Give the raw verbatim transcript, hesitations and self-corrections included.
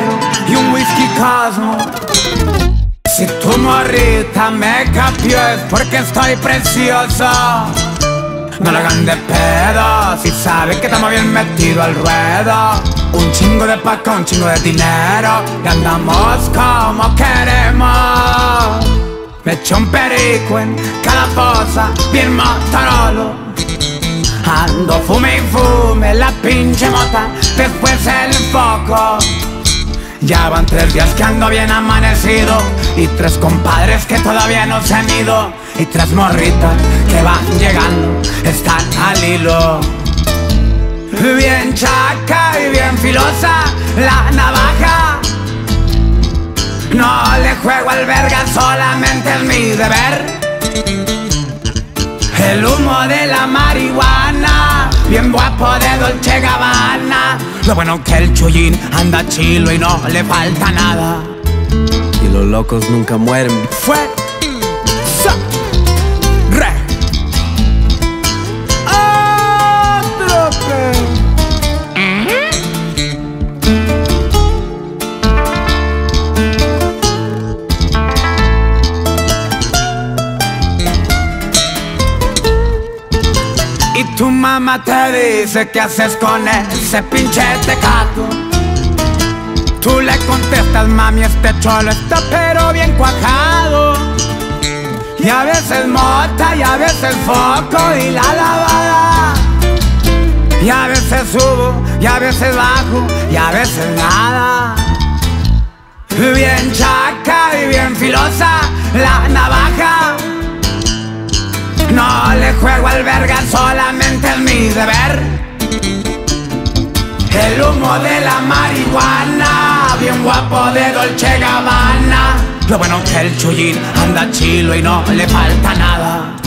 negro y un whisky Cosmo. Si tu morrita me capió es porque estoy precioso. No la hagan de pedo, si saben que estamos bien metidos al ruedo. Un chingo de paca, un chingo de dinero y andamos como queremos. Me echo un perico en cada posa, bien Motorola. Ando fume y fume la pinche mota, después el foco. Ya van tres días que ando bien amanecido y tres compadres que todavía no se han ido. Y tres morritas que van llegando, están al hilo. Bien chaca y bien filosa la navaja. No le juego al verga, solamente es mi deber. El humo de la marihuana, bien guapo de Dolce Gabbana. Lo bueno que el chullín anda chilo y no le falta nada. Y los locos nunca mueren. Fue sa, re Atrope. Y tu mamá te dice qué haces con ese pinche tecato. Tú le contestas, mami, este cholo está pero bien cuajado. Y a veces mota, y a veces foco y la lavada. Y a veces subo, y a veces bajo, y a veces nada. Bien chaca y bien filosa la navaja. No le juego al verga, solamente es mi deber. El humo de la marihuana, bien guapo de Dolce Gabbana. Lo bueno que el chullín anda chilo y no le falta nada.